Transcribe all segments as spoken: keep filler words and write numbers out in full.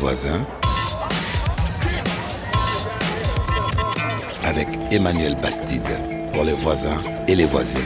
voisins avec Emmanuel Bastide pour les voisins et les voisines.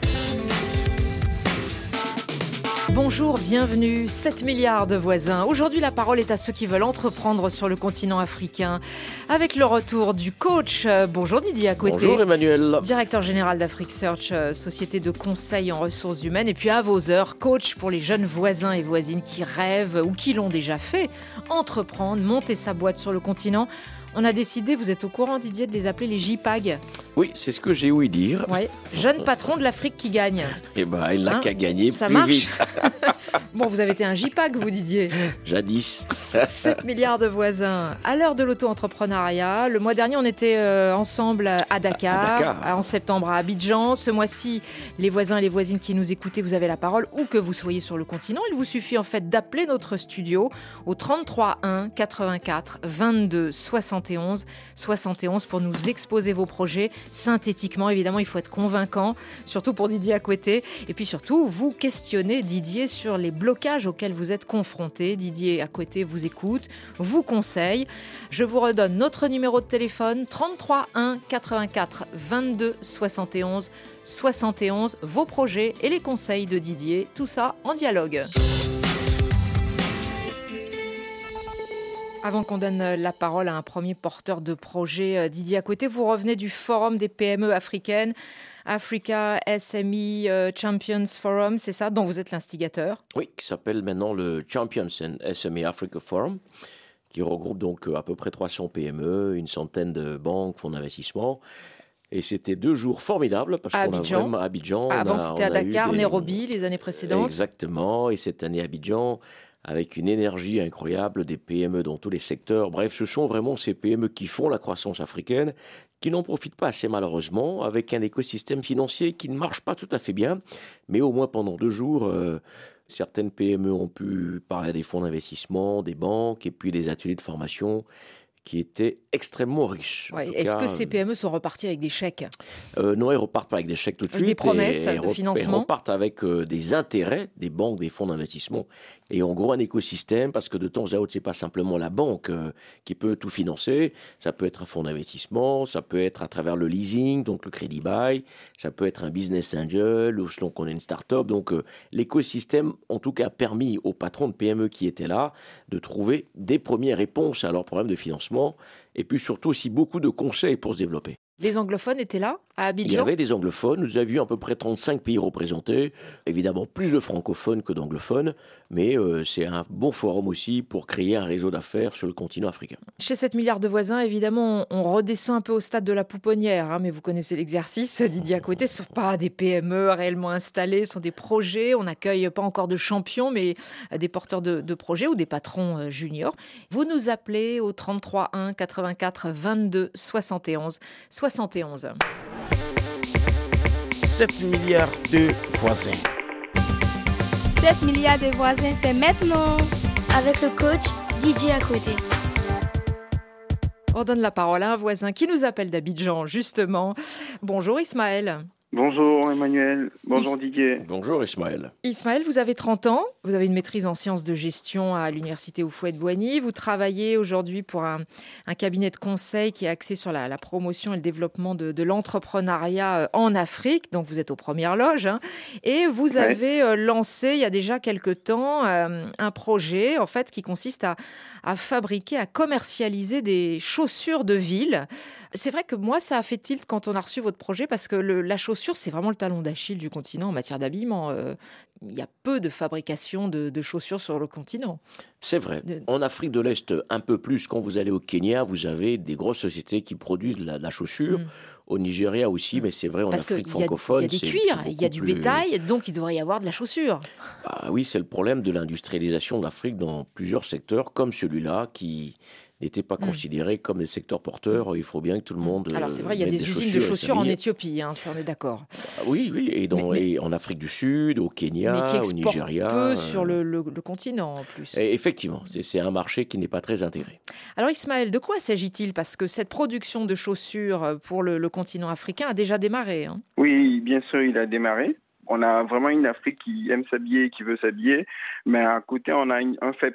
Bonjour, bienvenue, sept milliards de voisins. Aujourd'hui, la parole est à ceux qui veulent entreprendre sur le continent africain. Avec le retour du coach. Bonjour Didier Akoueté. Bonjour Emmanuel. Directeur général d'Afrique Search, société de conseil en ressources humaines. Et puis à vos heures, coach pour les jeunes voisins et voisines qui rêvent ou qui l'ont déjà fait, entreprendre, monter sa boîte sur le continent. On a décidé, vous êtes au courant Didier, de les appeler les J P A G. Oui, c'est ce que j'ai ouï dire. Ouais. Jeune patron de l'Afrique qui gagne. Eh ben, il n'a Hein qu'à gagner Ça plus marche. vite. Bon, vous avez été un J P A G, vous Didier. Jadis. sept milliards de voisins. À l'heure de l'auto-entrepreneuriat, le mois dernier, on était euh, ensemble à Dakar, À Dakar. en septembre à Abidjan. Ce mois-ci, les voisins et les voisines qui nous écoutez, vous avez la parole, où que vous soyez sur le continent. Il vous suffit en fait d'appeler notre studio au trente-trois un quatre-vingt-quatre vingt-deux soixante et onze soixante et onze pour nous exposer vos projets synthétiquement. Évidemment, il faut être convaincant, surtout pour Didier Akoueté. Et puis surtout, vous questionnez Didier sur les blocages auxquels vous êtes confrontés. Didier Akoueté vous écoute, vous conseille. Je vous redonne notre numéro de téléphone, trente-trois un quatre-vingt-quatre vingt-deux soixante et onze soixante et onze. Vos projets et les conseils de Didier, tout ça en dialogue. Avant qu'on donne la parole à un premier porteur de projet, Didier Akoueté, vous revenez du Forum des P M E africaines, Africa S M E Champions Forum, c'est ça, dont vous êtes l'instigateur? Oui, qui s'appelle maintenant le Champions and S M E Africa Forum, qui regroupe donc à peu près trois cents P M E, une centaine de banques, fonds d'investissement. Et c'était deux jours formidables parce À qu'on a Abidjan. vraiment à Abidjan. Avant, on a- c'était à on a eu Dakar, des- Nairobi, les années précédentes. Exactement, et cette année à Abidjan, avec une énergie incroyable, des P M E dans tous les secteurs. Bref, ce sont vraiment ces P M E qui font la croissance africaine, qui n'en profitent pas assez malheureusement, avec un écosystème financier qui ne marche pas tout à fait bien. Mais au moins pendant deux jours, euh, certaines P M E ont pu parler à des fonds d'investissement, des banques, et puis des ateliers de formation qui étaient extrêmement riches. En Ouais. tout Est-ce cas, que ces P M E sont repartis avec des chèques? euh, non, ils repartent pas avec des chèques tout de Avec suite. des promesses et- et de rep- financement. Ils repartent avec euh, des intérêts des banques, des fonds d'investissement. Et en gros, un écosystème, parce que de temps à autre, c'est pas simplement la banque euh, qui peut tout financer. Ça peut être un fonds d'investissement, ça peut être à travers le leasing, donc le crédit bail, ça peut être un business angel, ou selon qu'on est une start-up. Donc, euh, l'écosystème, en tout cas, a permis aux patrons de P M E qui étaient là de trouver des premières réponses à leurs problèmes de financement. Et puis surtout aussi beaucoup de conseils pour se développer. Les anglophones étaient là, à Abidjan? Il y avait des anglophones, nous avions à peu près trente-cinq pays représentés, évidemment plus de francophones que d'anglophones, mais euh, c'est un bon forum aussi pour créer un réseau d'affaires sur le continent africain. Chez sept milliards de voisins, évidemment, on redescend un peu au stade de la pouponnière, hein, mais vous connaissez l'exercice. Didier Akoueté, ce ne sont pas des P M E réellement installés, ce sont des projets. On n'accueille pas encore de champions, mais des porteurs de, de projets ou des patrons euh, juniors. Vous nous appelez au trente-trois un quatre-vingt-quatre vingt-deux soixante et onze soixante et onze. sept milliards de voisins. sept milliards de voisins, c'est maintenant. Avec le coach Didier Akoueté. On donne la parole à un voisin qui nous appelle d'Abidjan, justement. Bonjour Ismaël. Bonjour Emmanuel, bonjour Is- Didier. Bonjour Ismaël. Ismaël, vous avez trente ans, vous avez une maîtrise en sciences de gestion à l'université Houphouët-Boigny. Vous travaillez aujourd'hui pour un, un cabinet de conseil qui est axé sur la, la promotion et le développement de, de l'entrepreneuriat euh, en Afrique. Donc vous êtes aux premières loges. Hein. Et vous Ouais. avez euh, lancé il y a déjà quelques temps euh, un projet en fait, qui consiste à, à fabriquer, à commercialiser des chaussures de ville. C'est vrai que moi, ça a fait tilt quand on a reçu votre projet parce que le, la chaussure, c'est vraiment le talon d'Achille du continent en matière d'habillement. Euh, il y a peu de fabrication de, de chaussures sur le continent. C'est vrai. De- En Afrique de l'Est, un peu plus, quand vous allez au Kenya, vous avez des grosses sociétés qui produisent de la, de la chaussure. Mm. Au Nigeria aussi, mais c'est vrai, en Parce qu'il Afrique y, a- il y francophone. a des c'est- cuirs, c'est il y a beaucoup du plus- bétail, donc il devrait y avoir de la chaussure. Ah oui, c'est le problème de l'industrialisation de l'Afrique dans plusieurs secteurs, comme celui-là, qui n'étaient pas Mm. considérés comme des secteurs porteurs. Il faut bien que tout le monde. Alors c'est vrai, il y a euh, des mette usines de et chaussures en s'habille. Éthiopie, hein, ça on est d'accord. Ah oui, oui, et, dans, Mais- mais- et en Afrique du Sud, au Kenya, Mais qui au exportent Nigeria. peu euh, sur le, le- le continent en plus. et effectivement, c'est c'est un marché qui n'est pas très intégré. Alors Ismaël, de quoi s'agit-il? Parce que cette production de chaussures pour le, le continent africain a déjà démarré. Hein. Oui, bien sûr, il a démarré. On a vraiment une Afrique qui aime s'habiller, qui veut s'habiller, mais à côté, on a une- un faible choix.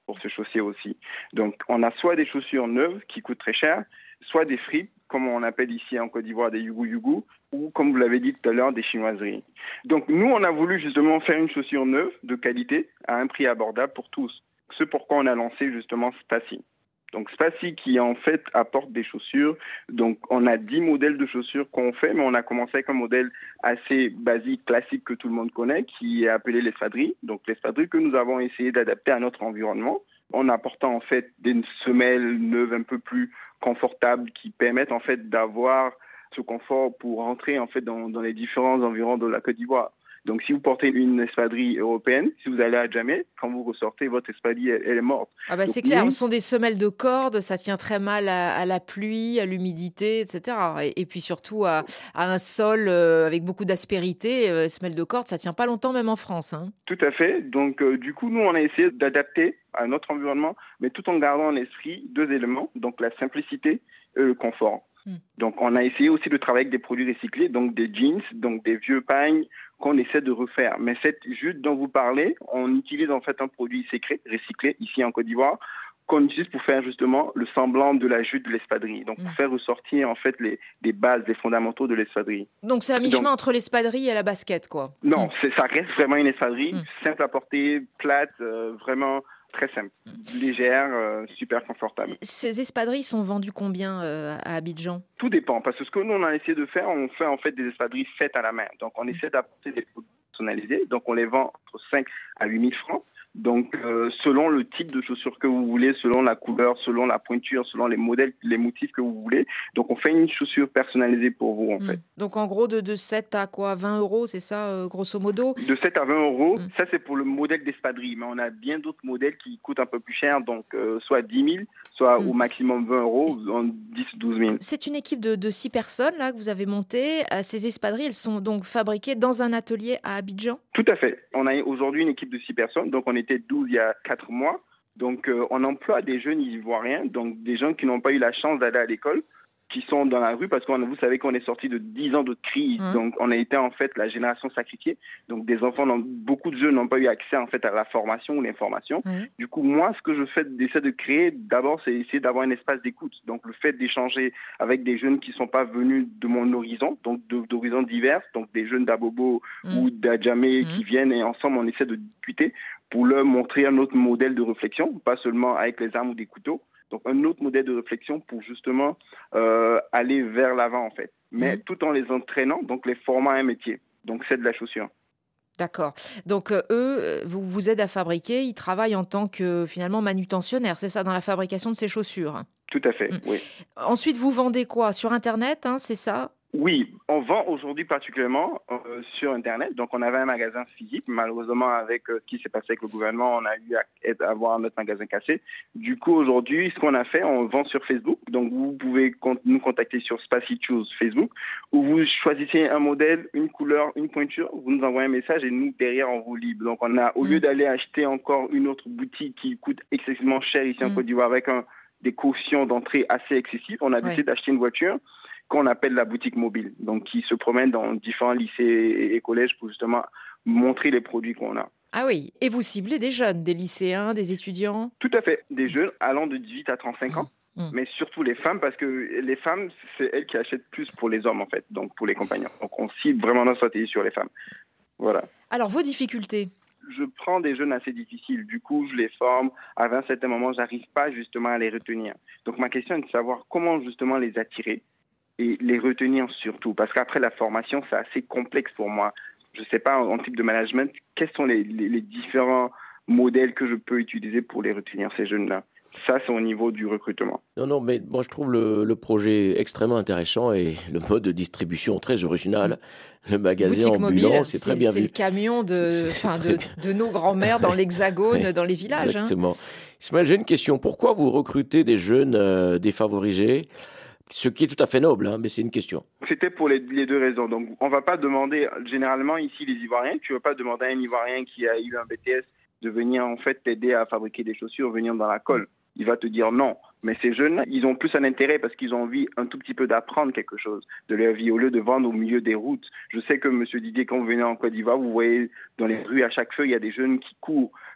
pour se chausser aussi. Donc, on a soit des chaussures neuves qui coûtent très cher, soit des fripes, comme on appelle ici en Côte d'Ivoire des yugu-yugu, ou comme vous l'avez dit tout à l'heure, des chinoiseries. Donc, nous, on a voulu justement faire une chaussure neuve, de qualité, à un prix abordable pour tous. C'est pourquoi on a lancé justement Spacy. Donc Spacy qui en fait apporte des chaussures. Donc on a dix modèles de chaussures qu'on fait, mais on a commencé avec un modèle assez basique, classique que tout le monde connaît, qui est appelé l'espadrille. Donc l'espadrille que nous avons essayé d'adapter à notre environnement, en apportant en fait des semelles neuves un peu plus confortables qui permettent en fait d'avoir ce confort pour rentrer en fait dans, dans les différents environs de la Côte d'Ivoire. Donc, si vous portez une espadrille européenne, si vous allez à Djamé, quand vous ressortez, votre espadrille, elle, elle est morte. Ah bah Donc, c'est clair, nous, ce sont des semelles de corde, ça tient très mal à, à la pluie, à l'humidité, et cetera. Et, et puis surtout à, à un sol euh, avec beaucoup d'aspérité, euh, semelles de corde, ça tient pas longtemps même en France. Hein. Tout à fait. Donc, euh, du coup, nous, on a essayé d'adapter à notre environnement, mais tout en gardant en esprit deux éléments, donc la simplicité et le confort. Hmm. Donc, on a essayé aussi de travailler avec des produits recyclés, donc des jeans, donc des vieux pagnes qu'on essaie de refaire. Mais cette jute dont vous parlez, on utilise en fait un produit sécré, recyclé, ici en Côte d'Ivoire, qu'on utilise pour faire justement le semblant de la jute de l'espadrille. Donc, pour mmh. faire ressortir en fait les, les bases, les fondamentaux de l'espadrille. Donc, c'est à mi-chemin entre l'espadrille et la basket, quoi. Non, mmh. c'est, ça reste vraiment une espadrille, mmh. simple à porter, plate, euh, vraiment très simple, mmh. légère, euh, super confortable. Ces espadrilles sont vendues combien euh, à Abidjan? Tout dépend, parce que ce que nous, on a essayé de faire, on fait en fait des espadrilles faites à la main. Donc, on essaie d'apporter des produits personnalisés. Donc, on les vend entre cinq à huit mille francs. Donc, euh, selon le type de chaussures que vous voulez, selon la couleur, selon la pointure, selon les modèles, les motifs que vous voulez. Donc, on fait une chaussure personnalisée pour vous, en mmh. fait. Donc, en gros, de, de sept à quoi, vingt euros, c'est ça, euh, grosso modo? De sept à vingt euros, mmh. ça, c'est pour le modèle d'espadrille. Mais on a bien d'autres modèles qui coûtent un peu plus cher, donc euh, soit dix mille, soit mmh. au maximum vingt euros, en dix à douze mille. C'est une équipe de, de six personnes, là, que vous avez montée. Ces espadrilles, elles sont donc fabriquées dans un atelier à Abidjan? Tout à fait. On a aujourd'hui une équipe de six personnes, donc on était douze il y a quatre mois. Donc, euh, on emploie des jeunes ivoiriens, donc des gens qui n'ont pas eu la chance d'aller à l'école, qui sont dans la rue, parce que vous savez qu'on est sorti de dix ans de crise. Mmh. Donc, on a été en fait la génération sacrifiée. Donc, des enfants, beaucoup de jeunes n'ont pas eu accès en fait à la formation ou l'information. Mmh. Du coup, moi, ce que je fais, j'essaie de créer, d'abord, c'est essayer d'avoir un espace d'écoute. Donc, le fait d'échanger avec des jeunes qui ne sont pas venus de mon horizon, donc de, d'horizons divers, donc des jeunes d'Abobo mmh. ou d'Adjamé mmh. qui viennent et ensemble, on essaie de discuter pour leur montrer un autre modèle de réflexion, pas seulement avec les armes ou des couteaux. Donc, un autre modèle de réflexion pour justement euh, aller vers l'avant, en fait. Mais mmh. tout en les entraînant, donc les formant à un métier. Donc, c'est de la chaussure. D'accord. Donc, euh, eux, vous vous aident à fabriquer. Ils travaillent en tant que, finalement, manutentionnaires, c'est ça, dans la fabrication de ces chaussures? Tout à fait, mmh. oui. Ensuite, vous vendez quoi? Sur Internet, hein, c'est ça? Oui, on vend aujourd'hui particulièrement euh, sur Internet. Donc, on avait un magasin physique. Malheureusement, avec euh, ce qui s'est passé avec le gouvernement, on a eu à, à avoir notre magasin cassé. Du coup, aujourd'hui, ce qu'on a fait, on vend sur Facebook. Donc, vous pouvez con- nous contacter sur Spacy Choose Facebook, où vous choisissez un modèle, une couleur, une pointure. Vous nous envoyez un message et nous, derrière, on vous livre. Donc, on a, au mmh. lieu d'aller acheter encore une autre boutique qui coûte excessivement cher ici mmh. en Côte d'Ivoire avec un, des cautions d'entrée assez excessives, on a décidé ouais. d'acheter une voiture qu'on appelle la boutique mobile, donc qui se promène dans différents lycées et collèges pour justement montrer les produits qu'on a. Ah oui, et vous ciblez des jeunes, des lycéens, des étudiants? Tout à fait, des jeunes allant de dix-huit à trente-cinq ans, mmh. mais surtout les femmes, parce que les femmes, c'est elles qui achètent plus pour les hommes en fait, donc pour les compagnons. Donc on cible vraiment notre stratégie sur les femmes. Voilà. Alors vos difficultés? Je prends des jeunes assez difficiles, du coup je les forme, à un certain moment, j'arrive pas justement à les retenir. Donc ma question est de savoir comment justement les attirer et les retenir surtout, parce qu'après la formation, c'est assez complexe pour moi. Je ne sais pas, en, en type de management, quels sont les, les, les différents modèles que je peux utiliser pour les retenir, ces jeunes-là. Ça, c'est au niveau du recrutement. Non, non, mais moi, je trouve le, le projet extrêmement intéressant et le mode de distribution très original. Le magasin Boutique ambulant, mobile, c'est très bien c'est vu. C'est le camion de, c'est, c'est enfin, de, de nos grands-mères dans l'Hexagone, ouais, dans les villages. Exactement. Hein. Ismaël, j'ai une question. Pourquoi vous recrutez des jeunes euh, défavorisés ? Ce qui est tout à fait noble, hein, mais c'est une question. C'était pour les, les deux raisons. Donc, on ne va pas demander, généralement ici, les Ivoiriens, tu ne vas pas demander à un Ivoirien qui a eu un B T S de venir en fait t'aider à fabriquer des chaussures, venir dans la colle. Il va te dire non. Mais ces jeunes-là, ils ont plus un intérêt parce qu'ils ont envie un tout petit peu d'apprendre quelque chose de leur vie au lieu de vendre au milieu des routes. Je sais que M. Didier, quand vous venez en Côte d'Ivoire, vous voyez dans les rues, à chaque feu, il y a des jeunes qui courent.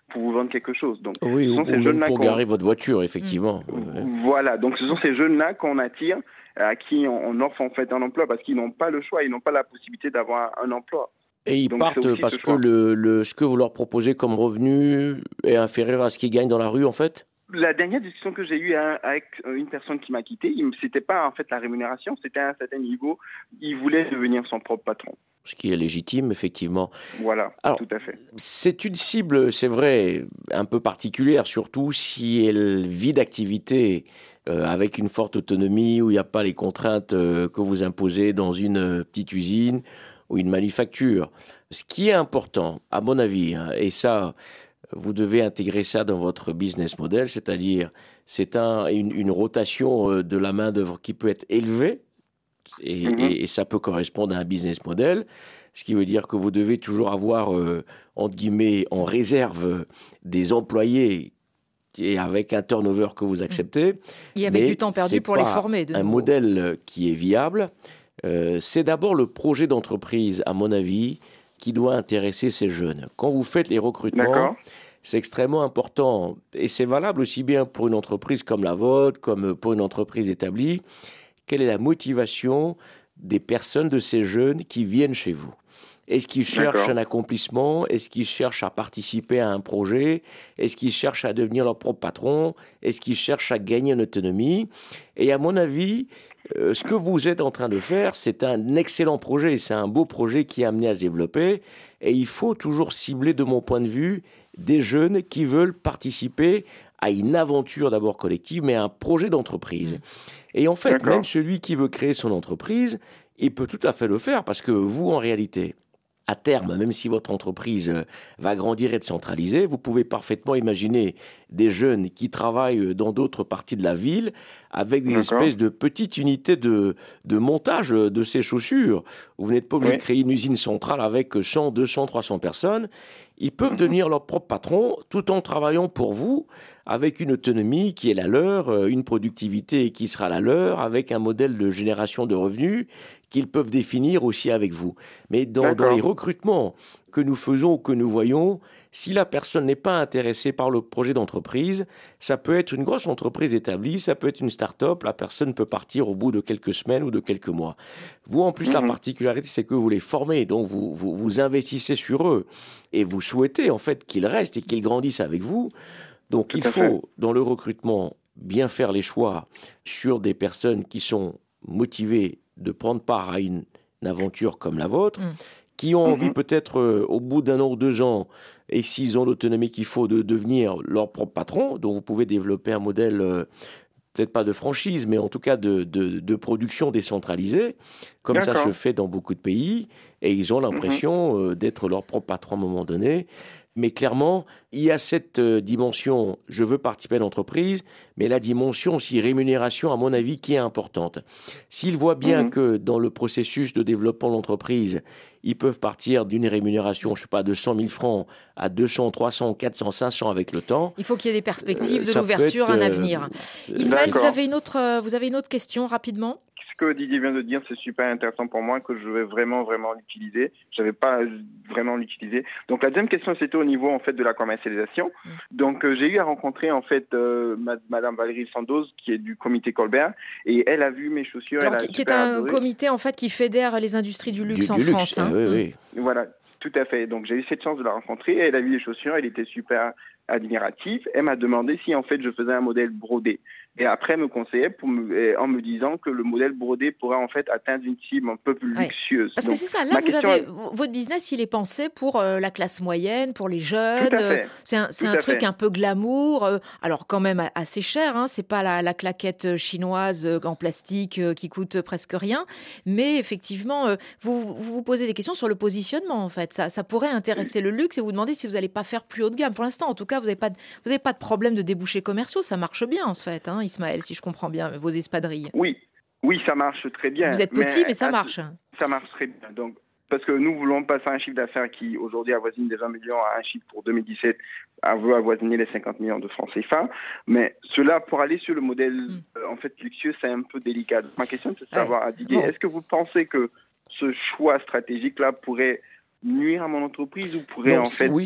pour vous vendre quelque chose. Donc, oui, ce sont ou, ces ou jeunes-là même pour qu'on... garer votre voiture, effectivement. Mmh. Voilà, donc ce sont ces jeunes-là qu'on attire, à qui on offre en fait un emploi parce qu'ils n'ont pas le choix, ils n'ont pas la possibilité d'avoir un emploi. Et ils donc, partent parce que le, le, ce que vous leur proposez comme revenu est inférieur à ce qu'ils gagnent dans la rue, en fait? La dernière discussion que j'ai eue avec une personne qui m'a quitté, c'était pas en fait la rémunération, c'était à un certain niveau, il voulait devenir son propre patron. Ce qui est légitime, effectivement. Voilà, alors, tout à fait. C'est une cible, c'est vrai, un peu particulière, surtout si elle vit d'activité euh, avec une forte autonomie, où il n'y a pas les contraintes euh, que vous imposez dans une euh, petite usine ou une manufacture. Ce qui est important, à mon avis, hein, et ça, vous devez intégrer ça dans votre business model, c'est-à-dire c'est un, une, une rotation euh, de la main-d'œuvre qui peut être élevée, et, mm-hmm. et, et ça peut correspondre à un business model, ce qui veut dire que vous devez toujours avoir, euh, entre guillemets, en réserve des employés et avec un turnover que vous acceptez. Il y avait du temps perdu pour les former. De un nouveau. modèle qui est viable. Euh, c'est d'abord le projet d'entreprise, à mon avis, qui doit intéresser ces jeunes. Quand vous faites les recrutements, D'accord. c'est extrêmement important. Et c'est valable aussi bien pour une entreprise comme la vôtre, comme pour une entreprise établie. Quelle est la motivation des personnes, de ces jeunes qui viennent chez vous? Est-ce qu'ils cherchent D'accord. un accomplissement? Est-ce qu'ils cherchent à participer à un projet? Est-ce qu'ils cherchent à devenir leur propre patron? Est-ce qu'ils cherchent à gagner en autonomie? Et à mon avis, euh, ce que vous êtes en train de faire, c'est un excellent projet. C'est un beau projet qui est amené à se développer. Et il faut toujours cibler, de mon point de vue, des jeunes qui veulent participer à une aventure d'abord collective, mais à un projet d'entreprise. Mmh. Et en fait, D'accord. même celui qui veut créer son entreprise, il peut tout à fait le faire, parce que vous, en réalité, à terme, même si votre entreprise va grandir et être centralisée, vous pouvez parfaitement imaginer des jeunes qui travaillent dans d'autres parties de la ville avec des D'accord. espèces de petites unités de, de montage de ces chaussures. Vous n'êtes pas obligé oui. de créer une usine centrale avec cent, deux cents, trois cents personnes. Ils peuvent devenir leur propre patron tout en travaillant pour vous avec une autonomie qui est la leur, une productivité qui sera la leur, avec un modèle de génération de revenus qu'ils peuvent définir aussi avec vous. Mais dans, dans les recrutements que nous faisons ou que nous voyons, si la personne n'est pas intéressée par le projet d'entreprise, ça peut être une grosse entreprise établie, ça peut être une start-up, la personne peut partir au bout de quelques semaines ou de quelques mois. Vous, en plus, mmh. la particularité, c'est que vous les formez, donc vous, vous, vous investissez sur eux et vous souhaitez en fait qu'ils restent et qu'ils grandissent avec vous. Donc Tout il faut, fait. dans le recrutement, bien faire les choix sur des personnes qui sont motivées de prendre part à une, une aventure comme la vôtre, mmh. qui ont envie mmh. peut-être euh, au bout d'un an ou deux ans, et s'ils ont l'autonomie qu'il faut, de devenir leur propre patron, dont vous pouvez développer un modèle, euh, peut-être pas de franchise, mais en tout cas de, de, de production décentralisée, comme D'accord. ça se fait dans beaucoup de pays, et ils ont l'impression mmh. euh, d'être leur propre patron à un moment donné. Mais clairement, il y a cette euh, dimension, je veux participer à l'entreprise, mais la dimension aussi rémunération, à mon avis, qui est importante. S'ils voient bien mmh. que dans le processus de développement de l'entreprise, ils peuvent partir d'une rémunération, je ne sais pas, de cent mille francs à deux cents, trois cents, quatre cents, cinq cents avec le temps. Il faut qu'il y ait des perspectives, euh, de l'ouverture, être, un avenir. Euh, Ismaël, vous avez, une autre, euh, vous avez une autre question, rapidement ? Ce que Didier vient de dire, c'est super intéressant pour moi, que je vais vraiment, vraiment l'utiliser. Je n'avais pas vraiment l'utiliser. Donc, la deuxième question, c'était au niveau, en fait, de la commercialisation. Mmh. Donc, euh, j'ai eu à rencontrer, en fait, euh, Madame Valérie Sandoz, qui est du comité Colbert, et elle a vu mes chaussures. Alors, elle a qui, qui est un adoré. comité, en fait, qui fédère les industries du luxe du, en du France. Luxe, hein. oui, oui. Voilà, tout à fait. Donc, j'ai eu cette chance de la rencontrer. Elle a vu les chaussures, elle était super admirative. Elle m'a demandé si, en fait, je faisais un modèle brodé. Et après, elle me conseillait pour me, en me disant que le modèle brodé pourrait en fait atteindre une cible un peu plus ouais. luxueuse. Parce Donc, que c'est ça, là, vous avez, est... votre business, il est pensé pour euh, la classe moyenne, pour les jeunes. Tout à fait. C'est un, c'est un truc fait. un peu glamour, euh, alors quand même assez cher. Hein, c'est pas la, la claquette chinoise euh, en plastique euh, qui coûte presque rien. Mais effectivement, euh, vous, vous vous posez des questions sur le positionnement. En fait, ça, ça pourrait intéresser le luxe et vous demandez si vous n'allez pas faire plus haut de gamme. Pour l'instant, en tout cas, vous n'avez pas, vous n'avez pas de problème de débouchés commerciaux. Ça marche bien, en fait. Hein, Ismaël, si je comprends bien, vos espadrilles. Oui, oui, ça marche très bien. Vous êtes petit, mais, mais ça marche. Ça marche très bien. Donc, parce que nous voulons passer un chiffre d'affaires qui, aujourd'hui, avoisine des vingt millions à un chiffre pour deux mille dix-sept, à avoisiner les cinquante millions de francs C F A. Mais cela, pour aller sur le modèle, mm. euh, en fait, luxueux, c'est un peu délicat. Donc, ma question, c'est de savoir, ouais. à Didier, bon. est-ce que vous pensez que ce choix stratégique-là pourrait nuire à mon entreprise ou pourrait, non, en fait... Oui.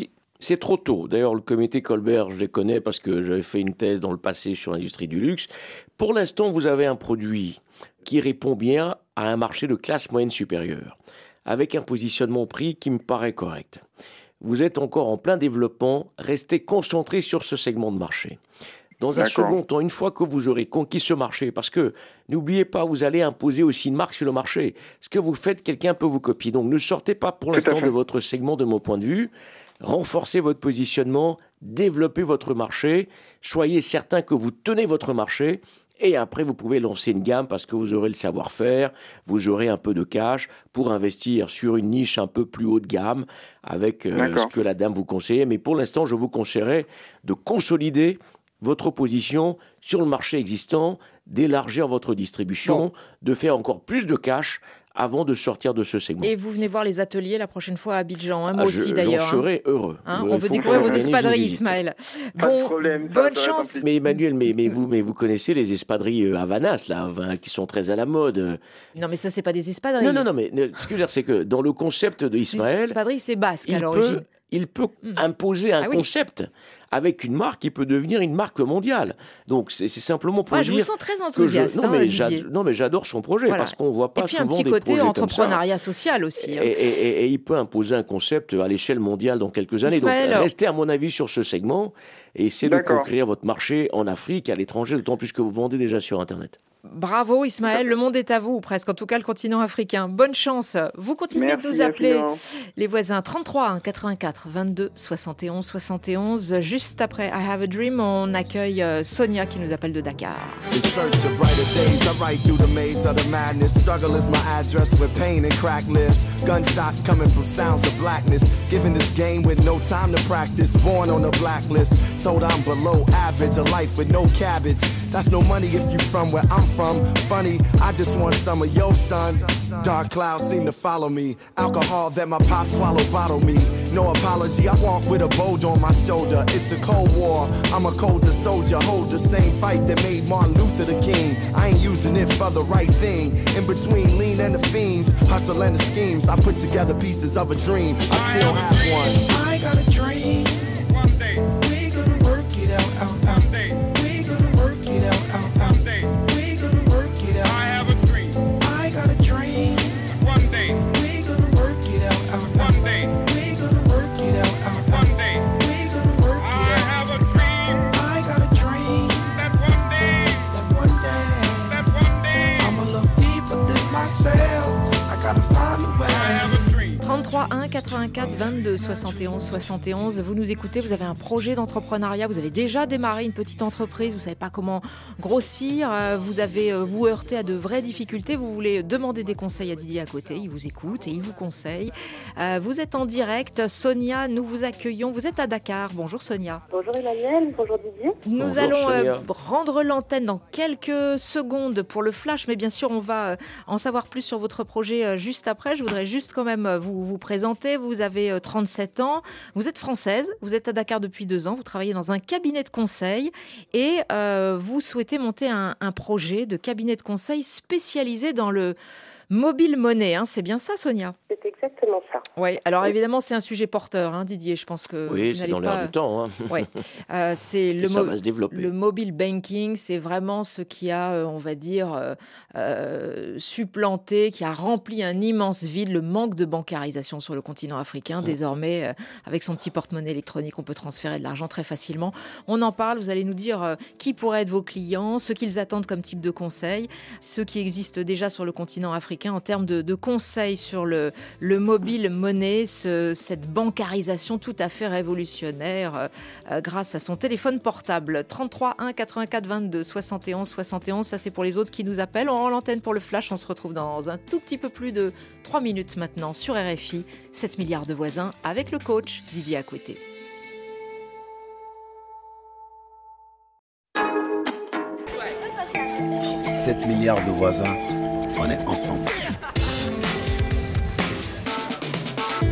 C'est trop tôt. D'ailleurs, le comité Colbert, je les connais parce que j'avais fait une thèse dans le passé sur l'industrie du luxe. Pour l'instant, vous avez un produit qui répond bien à un marché de classe moyenne supérieure, avec un positionnement prix qui me paraît correct. Vous êtes encore en plein développement, restez concentré sur ce segment de marché. Dans un D'accord. second temps, une fois que vous aurez conquis ce marché, parce que n'oubliez pas, vous allez imposer aussi une marque sur le marché. Ce que vous faites, quelqu'un peut vous copier. Donc ne sortez pas pour Tout à l'instant fait. de votre segment de mon point de vue. Renforcez votre positionnement, développez votre marché, soyez certain que vous tenez votre marché. Et après, vous pouvez lancer une gamme parce que vous aurez le savoir-faire, vous aurez un peu de cash pour investir sur une niche un peu plus haut de gamme avec euh, D'accord. ce que la dame vous conseille. Mais pour l'instant, je vous conseillerais de consolider votre position sur le marché existant, d'élargir votre distribution, Bon. de faire encore plus de cash avant de sortir de ce segment. Et vous venez voir les ateliers la prochaine fois à Abidjan, hein, moi Ah, aussi je- d'ailleurs. J'en hein. serais heureux. Hein, Euh, on il veut faut découvrir qu'on vos organise une espadrilles, visite. Ismaël. Pas de Bon, problème, ça, bonne ça va être un chance. plaisir. Mais Emmanuel, mais, mais, vous, mais vous connaissez les espadrilles euh, Havanas, là, hein, qui sont très à la mode. Non, mais ça, c'est pas des espadrilles. Non, non, non, mais euh, ce que je veux dire, c'est que dans le concept de Les Ismaël, espadrilles, c'est basque à il l'origine. peut, il peut Hmm. imposer un Ah oui. concept avec une marque qui peut devenir une marque mondiale. Donc, c'est c'est simplement pour Ouais, je vous dire sens très que je... enthousiaste, Non, hein, mais Didier. j'ad- non, mais j'adore son projet Voilà. parce qu'on voit Et pas puis un souvent petit des côté projets comme ça. entrepreneuriat social aussi. Et, hein. et- et- et il peut imposer un concept à l'échelle mondiale dans quelques années. Ismaël, Donc, restez à mon avis sur ce segment et essayez de D'accord. conquérir votre marché en Afrique, à l'étranger, d'autant plus que vous vendez déjà sur Internet. Bravo Ismaël, le monde est à vous, ou presque, en tout cas le continent africain. Bonne chance. Vous continuez Merci de nous appeler, infiniment. les voisins. trente-trois un quatre-vingt-quatre vingt-deux soixante et onze soixante et onze. Juste après I Have a Dream, on accueille euh, Sonia qui nous appelle de Dakar. In search of brighter days, I ride through the maze of the madness. Struggle is my address where pain and crack lives. Gunshots coming from sounds of blackness. Given this game with no time to practice. Born on a blacklist. Told I'm below average. A life with no cabbage. That's no money if you from where I'm from. Funny, I just want some of your son. Dark clouds seem to follow me. Alcohol that my pop swallowed bottle me. No apology, I walk with a boulder on my shoulder. It's a cold war. I'm a colder soldier. Hold the same fight that made Martin Luther the king. I ain't using it for the right thing. In between lean and the fiends, hustle and the schemes, I put together pieces of a dream. I still have one. I got a dream. One day, We gonna work it out, out, out. one day, We gonna work it out, out, out. one day, We gonna work it out. I have a dream. I got a dream. One day, We gonna work it out, out, out. one day, We gonna work it out, out, out. one day, We gonna work I it out. have a dream I got a dream that one day, that one day that one day, I'ma look deeper than myself. I gotta find a I way. have a dream. trente-trois un quatre-vingt-quatre vingt-deux soixante et onze soixante et onze. Vous nous écoutez, vous avez un projet d'entrepreneuriat, vous avez déjà démarré une petite entreprise, vous savez pas comment grossir, euh, vous avez euh, vous heurté à de vraies difficultés, vous voulez demander des conseils à Didier à côté, il vous écoute et il vous conseille. Euh, vous êtes en direct, Sonia, nous vous accueillons, vous êtes à Dakar. Bonjour Sonia. Bonjour Emmanuel, bonjour Didier. Nous Bonjour, allons euh, Sonia. rendre l'antenne dans quelques secondes pour le flash, mais bien sûr, on va euh, en savoir plus sur votre projet euh, juste après. Je voudrais juste quand même euh, vous, vous présenter. Vous avez euh, trente-sept ans, vous êtes française, vous êtes à Dakar depuis deux ans, vous travaillez dans un cabinet de conseil et euh, vous souhaitez monter un, un projet de cabinet de conseil spécialisé dans le mobile money. Hein. C'est bien ça, Sonia? C'est exactement ça. Oui, alors évidemment, c'est un sujet porteur, hein, Didier. Je pense que Oui, vous c'est n'allez dans l'air pas... du temps. Hein. Ouais. Euh, c'est le, Et ça mo- va se développer. le mobile banking, c'est vraiment ce qui a, euh, on va dire, euh, euh, supplanté, qui a rempli un immense vide, le manque de bancarisation sur le continent africain. Mmh. Désormais, euh, avec son petit porte-monnaie électronique, on peut transférer de l'argent très facilement. On en parle, vous allez nous dire euh, qui pourraient être vos clients, ce qu'ils attendent comme type de conseil, ce qui existe déjà sur le continent africain en termes de, de conseils sur le, le mobile money, ce, cette bancarisation tout à fait révolutionnaire euh, euh, grâce à son téléphone portable. trente-trois un quatre-vingt-quatre vingt-deux soixante et onze soixante et onze, ça c'est pour les autres qui nous appellent. On rend l'antenne pour le flash, on se retrouve dans un tout petit peu plus de trois minutes maintenant sur R F I, sept milliards de voisins avec le coach Didier Akoueté. sept milliards de voisins, on est ensemble.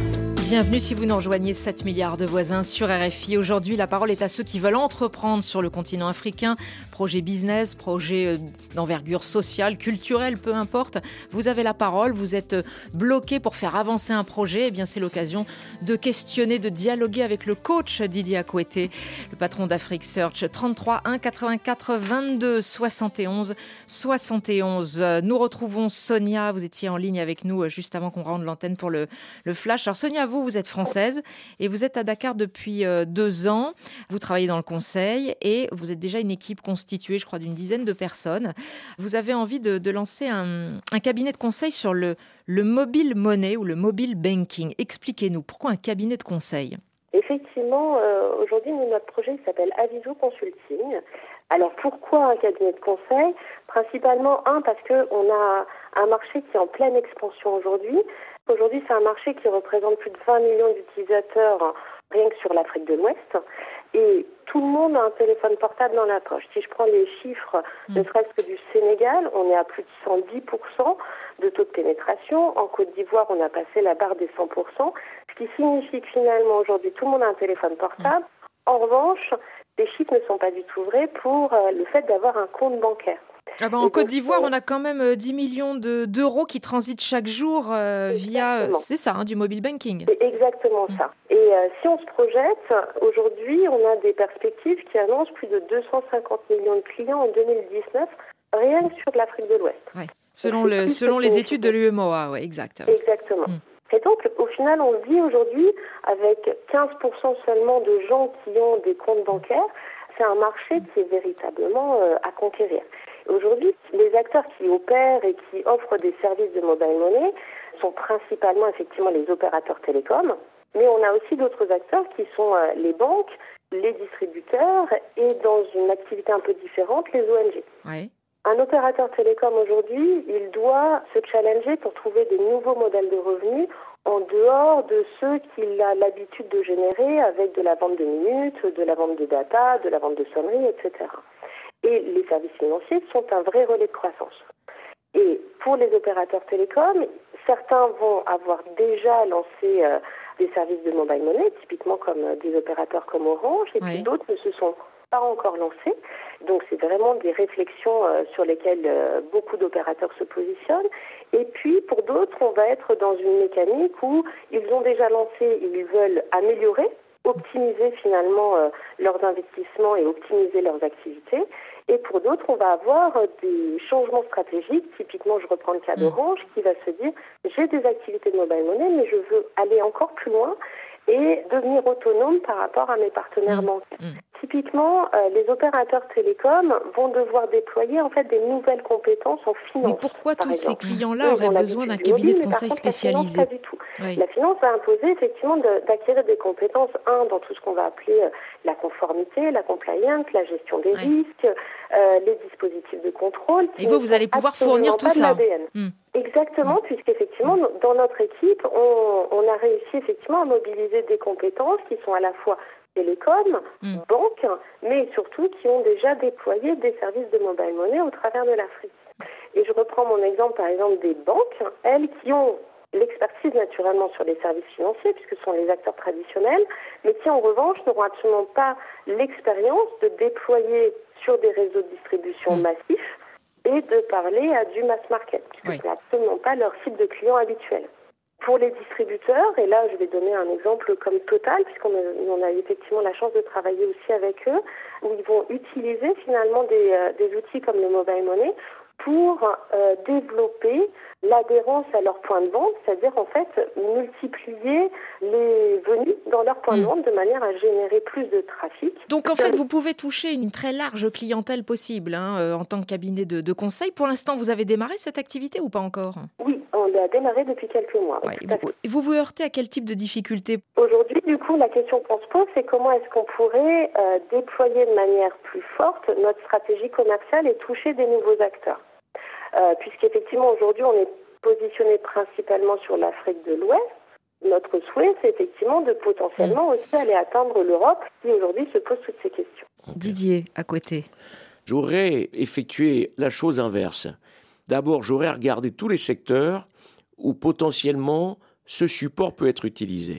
Bienvenue si vous nous rejoignez, sept milliards de voisins sur R F I. Aujourd'hui, la parole est à ceux qui veulent entreprendre sur le continent africain. Projet business, projet d'envergure sociale, culturelle, peu importe. Vous avez la parole, vous êtes bloqué pour faire avancer un projet. Eh bien, c'est l'occasion de questionner, de dialoguer avec le coach Didier Akoueté, le patron d'Afrique Search. trente-trois un quatre-vingt-quatre vingt-deux soixante et onze soixante et onze. Nous retrouvons Sonia. Vous étiez en ligne avec nous juste avant qu'on rende l'antenne pour le, le flash. Alors Sonia, vous, vous êtes française et vous êtes à Dakar depuis euh, deux ans. Vous travaillez dans le conseil et vous êtes déjà une équipe constituée, je crois, d'une dizaine de personnes. Vous avez envie de, de lancer un, un cabinet de conseil sur le, le mobile money ou le mobile banking. Expliquez-nous, pourquoi un cabinet de conseil ? Effectivement, euh, aujourd'hui, nous, notre projet s'appelle Aviso Consulting. Alors, pourquoi un cabinet de conseil ? Principalement, un, parce qu'on a un marché qui est en pleine expansion aujourd'hui. Aujourd'hui, c'est un marché qui représente plus de vingt millions d'utilisateurs rien que sur l'Afrique de l'Ouest. Et tout le monde a un téléphone portable dans la poche. Si je prends les chiffres, mmh. ne serait-ce que du Sénégal, on est à plus de cent dix pour cent de taux de pénétration. En Côte d'Ivoire, on a passé la barre des cent pour cent. Ce qui signifie que finalement, aujourd'hui, tout le monde a un téléphone portable. Mmh. En revanche, les chiffres ne sont pas du tout vrais pour euh, le fait d'avoir un compte bancaire. Ah ben, en Côte d'Ivoire, on a quand même dix millions de, d'euros qui transitent chaque jour euh, via, c'est ça, hein, du mobile banking. C'est exactement mmh. ça. Et euh, si on se projette, aujourd'hui, on a des perspectives qui annoncent plus de deux cent cinquante millions de clients en deux mille dix-neuf, rien que sur l'Afrique de l'Ouest. Ouais. Selon, le, selon les études de l'U M O A, ouais, exact. Exactement. Mmh. Et donc, au final, on le dit aujourd'hui, avec quinze pour cent seulement de gens qui ont des comptes bancaires, c'est un marché qui est véritablement euh, à conquérir. Aujourd'hui, les acteurs qui opèrent et qui offrent des services de mobile money sont principalement effectivement les opérateurs télécoms, mais on a aussi d'autres acteurs qui sont euh, les banques, les distributeurs et dans une activité un peu différente, les O N G. Ouais. Un opérateur télécom aujourd'hui, il doit se challenger pour trouver des nouveaux modèles de revenus en dehors de ceux qu'il a l'habitude de générer avec de la vente de minutes, de la vente de data, de la vente de sonneries, et cetera. Et les services financiers sont un vrai relais de croissance. Et pour les opérateurs télécoms, certains vont avoir déjà lancé euh, des services de mobile money, typiquement comme euh, des opérateurs comme Orange, et oui. puis d'autres ne se sont pas encore lancés. Donc c'est vraiment des réflexions euh, sur lesquelles euh, beaucoup d'opérateurs se positionnent. Et puis pour d'autres, on va être dans une mécanique où ils ont déjà lancé, ils veulent améliorer, optimiser finalement euh, leurs investissements et optimiser leurs activités. Et pour d'autres, on va avoir des changements stratégiques. Typiquement, je reprends le cas d'Orange qui va se dire « j'ai des activités de mobile money, mais je veux aller encore plus loin et devenir autonome par rapport à mes partenaires mmh. bancaires. Mmh. » Typiquement, euh, les opérateurs télécoms vont devoir déployer en fait des nouvelles compétences en finance. Mais pourquoi tous exemple. ces clients-là auraient besoin d'un cabinet de conseil spécialisé ? La finance, pas du tout. Oui. La finance va imposer effectivement de, d'acquérir des compétences, un, dans tout ce qu'on va appeler euh, la conformité, la compliance, la gestion des oui. risques, euh, les dispositifs de contrôle. Et vous, vous allez pouvoir fournir tout ça. Mmh. Exactement, mmh. puisqu'effectivement, mmh. dans notre équipe, on, on a réussi effectivement à mobiliser des compétences qui sont à la fois télécom, mmh. banques, mais surtout qui ont déjà déployé des services de mobile money au travers de l'Afrique. Et je reprends mon exemple, par exemple, des banques, elles qui ont l'expertise naturellement sur les services financiers, puisque ce sont les acteurs traditionnels, mais qui en revanche n'auront absolument pas l'expérience de déployer sur des réseaux de distribution mmh. massifs et de parler à du mass market, puisque oui. ce n'est absolument pas leur cible de clients habituel. Pour les distributeurs, et là je vais donner un exemple comme Total, puisqu'on a, on a effectivement la chance de travailler aussi avec eux, où ils vont utiliser finalement des, euh, des outils comme le mobile money pour euh, développer l'adhérence à leur point de vente, c'est-à-dire en fait multiplier les venues dans leur point mmh. de vente de manière à générer plus de trafic. Donc en fait, vous pouvez toucher une très large clientèle possible hein, euh, en tant que cabinet de, de conseil. Pour l'instant, vous avez démarré cette activité ou pas encore ? Oui, on l'a démarré depuis quelques mois. Ouais, vous, vous vous heurtez à quel type de difficultés ? Aujourd'hui, du coup, la question qu'on se pose, c'est comment est-ce qu'on pourrait euh, déployer de manière plus forte notre stratégie commerciale et toucher des nouveaux acteurs. Euh, puisqu'effectivement, aujourd'hui, on est positionné principalement sur l'Afrique de l'Ouest. Notre souhait, c'est effectivement de potentiellement mmh. aussi aller atteindre l'Europe, qui aujourd'hui se pose toutes ces questions. Didier Akoueté. J'aurais effectué la chose inverse. D'abord, j'aurais regardé tous les secteurs où potentiellement ce support peut être utilisé.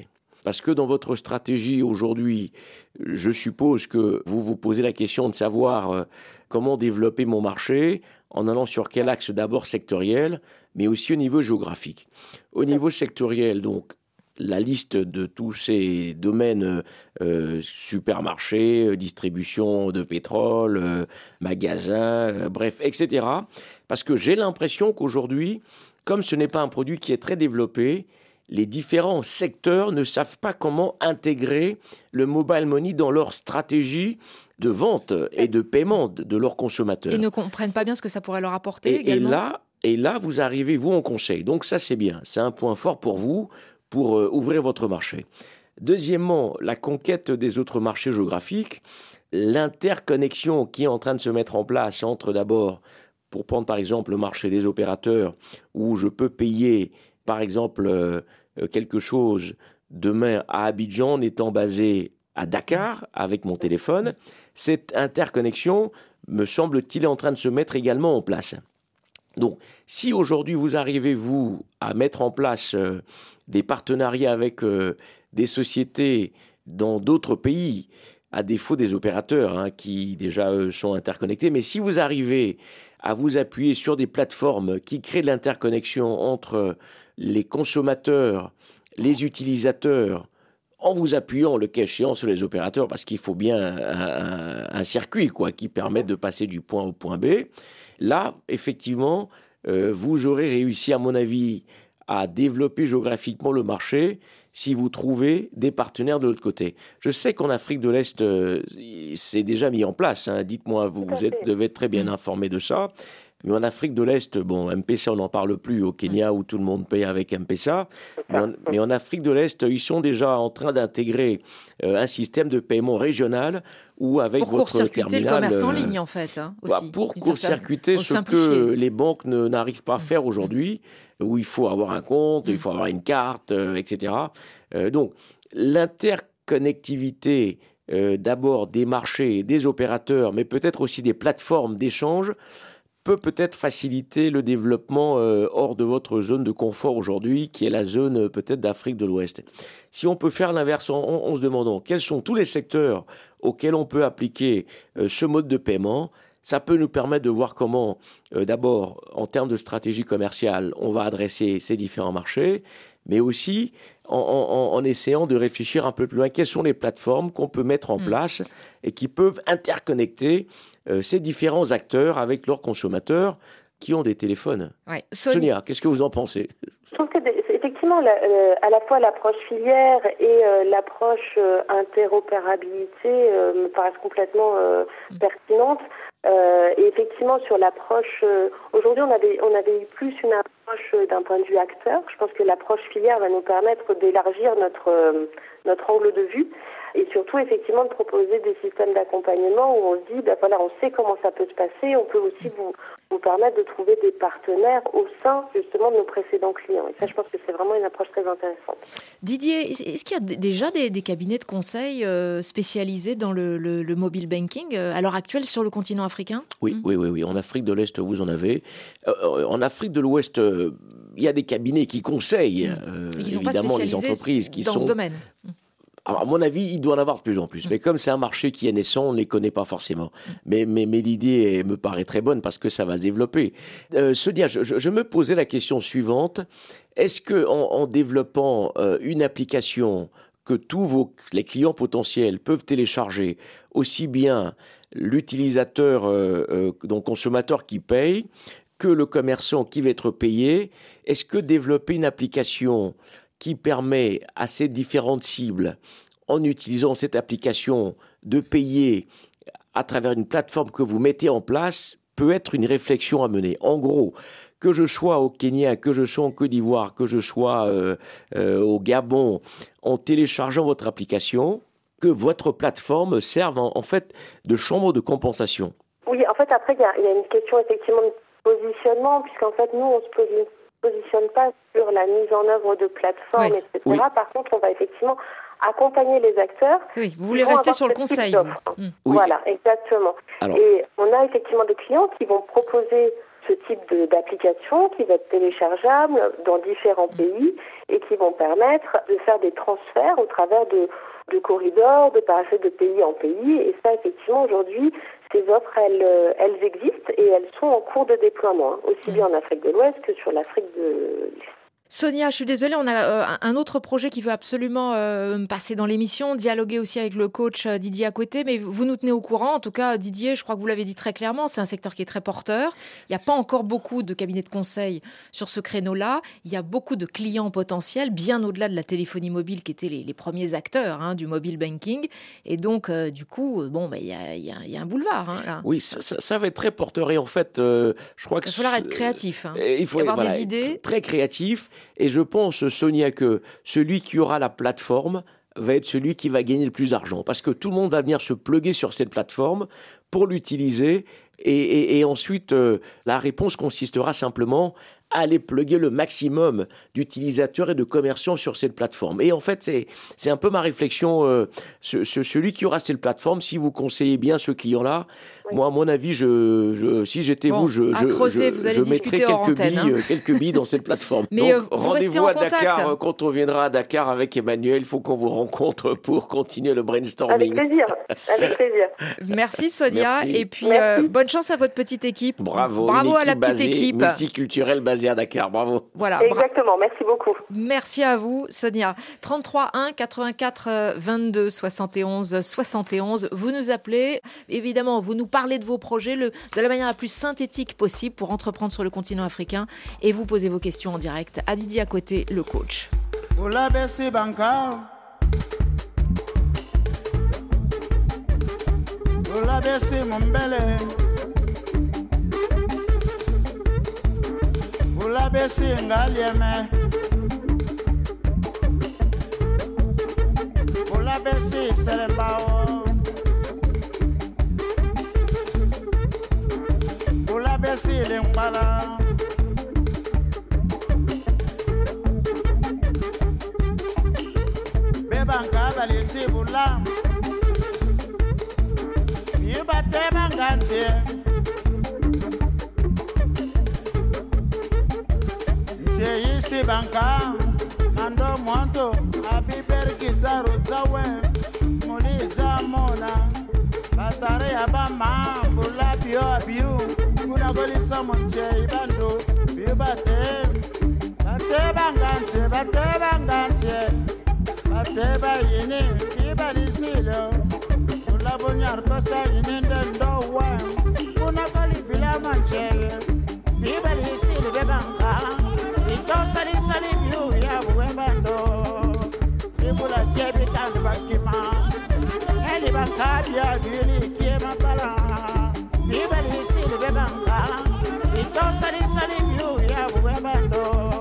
Parce que dans votre stratégie aujourd'hui, je suppose que vous vous posez la question de savoir euh, comment développer mon marché en allant sur quel axe d'abord sectoriel, mais aussi au niveau géographique. Au niveau sectoriel, donc, la liste de tous ces domaines, euh, supermarchés, euh, distribution de pétrole, euh, magasins, euh, bref, et cetera. Parce que j'ai l'impression qu'aujourd'hui, comme ce n'est pas un produit qui est très développé, les différents secteurs ne savent pas comment intégrer le mobile money dans leur stratégie de vente et de paiement de, de leurs consommateurs. Ils ne comprennent pas bien ce que ça pourrait leur apporter et, également. Et là, et là, vous arrivez, vous, en conseil. Donc ça, c'est bien. C'est un point fort pour vous, pour euh, ouvrir votre marché. Deuxièmement, la conquête des autres marchés géographiques, l'interconnexion qui est en train de se mettre en place entre d'abord, pour prendre par exemple le marché des opérateurs, où je peux payer par exemple euh, quelque chose demain à Abidjan en étant basé à Dakar avec mon téléphone, cette interconnexion, me semble-t-il, est en train de se mettre également en place. Donc, si aujourd'hui vous arrivez, vous, à mettre en place euh, des partenariats avec euh, des sociétés dans d'autres pays, à défaut des opérateurs hein, qui déjà eux, sont interconnectés, mais si vous arrivez à vous appuyer sur des plateformes qui créent de l'interconnexion entre les consommateurs, les utilisateurs, en vous appuyant le cas échéant sur les opérateurs, parce qu'il faut bien un, un, un circuit quoi, qui permette de passer du point A au point B. Là, effectivement, euh, vous aurez réussi, à mon avis, à développer géographiquement le marché si vous trouvez des partenaires de l'autre côté. Je sais qu'en Afrique de l'Est, euh, c'est déjà mis en place. Hein. Dites-moi, vous, vous êtes, devez être très bien informé de ça. Mais en Afrique de l'Est, bon, M-Pesa, on n'en parle plus. Au Kenya, où tout le monde paye avec M-Pesa. Mais en, mais en Afrique de l'Est, ils sont déjà en train d'intégrer euh, un système de paiement régional ou avec pour votre terminal. Pour court-circuiter le commerce en ligne, en fait. Hein, aussi. Bah, pour court-circuiter ce que les banques ne, n'arrivent pas à faire aujourd'hui, où il faut avoir un compte, il faut avoir une carte, euh, et cetera. Euh, donc, l'interconnectivité euh, d'abord des marchés, des opérateurs, mais peut-être aussi des plateformes d'échange, peut peut-être faciliter le développement euh, hors de votre zone de confort aujourd'hui, qui est la zone euh, peut-être d'Afrique de l'Ouest. Si on peut faire l'inverse en, en, en se demandant quels sont tous les secteurs auxquels on peut appliquer euh, ce mode de paiement, ça peut nous permettre de voir comment, euh, d'abord, en termes de stratégie commerciale, on va adresser ces différents marchés, mais aussi en, en, en essayant de réfléchir un peu plus loin. Quelles sont les plateformes qu'on peut mettre en mmh. place et qui peuvent interconnecter euh, ces différents acteurs avec leurs consommateurs qui ont des téléphones. Ouais. Sonia, Sonia, qu'est-ce que vous en pensez? Je trouve que effectivement, la, euh, à la fois l'approche filière et euh, l'approche euh, interopérabilité euh, me paraissent complètement euh, mmh. pertinentes. Euh, et effectivement, sur l'approche, euh, aujourd'hui, on avait, on avait eu plus une approche euh, d'un point de vue acteur. Je pense que l'approche filière va nous permettre d'élargir notre, euh, notre angle de vue et surtout, effectivement, de proposer des systèmes d'accompagnement où on se dit, ben voilà, on sait comment ça peut se passer. On peut aussi vous, vous permettre de trouver des partenaires au sein, justement, de nos précédents clients. Et ça, je pense que c'est vraiment une approche très intéressante. Didier, est-ce qu'il y a déjà des, des cabinets de conseil euh, spécialisés dans le, le, le mobile banking euh, à l'heure actuelle sur le continent africain? Oui, mmh. oui, oui, oui. En Afrique de l'Est, vous en avez. Euh, en Afrique de l'Ouest, il euh, y a des cabinets qui conseillent, euh, évidemment, les entreprises qui dans sont... ce domaine. Alors, à mon avis, il doit en avoir de plus en plus. Mais comme c'est un marché qui est naissant, on ne les connaît pas forcément. Mais, mais, mais l'idée me paraît très bonne parce que ça va se développer. Euh, Sonia, je, je me posais la question suivante. Est-ce que en, en développant euh, une application que tous vos, les clients potentiels peuvent télécharger, aussi bien l'utilisateur, euh, euh, donc consommateur qui paye, que le commerçant qui va être payé, est-ce que développer une application qui permet à ces différentes cibles, en utilisant cette application, de payer à travers une plateforme que vous mettez en place, peut être une réflexion à mener. En gros, que je sois au Kenya, que je sois en Côte d'Ivoire, que je sois euh, euh, au Gabon, en téléchargeant votre application, que votre plateforme serve en, en fait de chambre de compensation. Oui, en fait, après, il y, y a une question effectivement de positionnement, puisqu'en fait, nous, on se positionne positionne pas sur la mise en œuvre de plateformes, oui. et cetera. Oui. Par contre, on va effectivement accompagner les acteurs. Oui, vous voulez rester sur le conseil. Mmh. Oui. Voilà, exactement. Alors. Et on a effectivement des clients qui vont proposer ce type de, d'application qui va être téléchargeable dans différents pays et qui vont permettre de faire des transferts au travers de, de corridors, de passer de pays en pays. Et ça, effectivement, aujourd'hui, ces offres, elles, elles existent et elles sont en cours de déploiement, aussi bien en Afrique de l'Ouest que sur l'Afrique de l'Est. Sonia, je suis désolée, on a euh, un autre projet qui veut absolument euh, passer dans l'émission, dialoguer aussi avec le coach euh, Didier Akoueté, mais vous nous tenez au courant. En tout cas, Didier, je crois que vous l'avez dit très clairement, c'est un secteur qui est très porteur. Il n'y a pas encore beaucoup de cabinets de conseil sur ce créneau-là. Il y a beaucoup de clients potentiels, bien au-delà de la téléphonie mobile qui étaient les, les premiers acteurs hein, du mobile banking. Et donc, euh, du coup, bon, bah, il y a, y a, y a un boulevard. Hein, là. Oui, ça, ça, ça va être très porteur. Et en fait, euh, je crois que... Il va falloir être créatif. Hein. Il faut avoir voilà, des idées. Très créatif. Et je pense, Sonia, que celui qui aura la plateforme va être celui qui va gagner le plus d'argent. Parce que tout le monde va venir se plugger sur cette plateforme pour l'utiliser. Et, et, et ensuite, euh, la réponse consistera simplement à aller plugger le maximum d'utilisateurs et de commerçants sur cette plateforme. Et en fait, c'est, c'est un peu ma réflexion. Euh, ce, ce, celui qui aura cette plateforme, si vous conseillez bien ce client-là, oui. moi, à mon avis, je, je, si j'étais bon, vous, je, je, creuser, je, vous allez je mettrais quelques, antenne, billes, hein. quelques billes dans cette plateforme. Mais Donc, euh, rendez-vous à contact. Dakar. Quand on viendra à Dakar avec Emmanuel, il faut qu'on vous rencontre pour continuer le brainstorming. Avec plaisir. Avec plaisir. Merci Sonia. Merci. Et puis, euh, bonne chance à votre petite équipe. Bravo. Bravo à la petite basée, équipe. Multiculturelle basée à Dakar. Bravo. Voilà. Exactement, merci beaucoup. Merci à vous, Sonia. trente-trois un quatre-vingt-quatre vingt-deux soixante et onze soixante et onze. Vous nous appelez. Évidemment, vous nous parlez de vos projets le, de la manière la plus synthétique possible pour entreprendre sur le continent africain. Et vous posez vos questions en direct à Didier Akoueté, le coach. Ula besi ngalieme Ula besi serembao Ula besi lembala Bebanka balisi bula Yibate bangantie Yisi banka Nando mwanto Abiber gitaru zawe Muli zamona Batare abama Bula biyo abiyu Kuna golisa munche ibando Biyo bate Bate banganche Bate banganche Bate bayini Biba lisilo Kula bunyar kosa yininde ndowe Kuna goli bila manche Biba lisilo bebanka Ito sali sali biu ya buwembando Ibula jebi tandu bakima Eli bakabi ya bili kiema pala Bibali isili bebanka Ito sali sali biu ya buwembando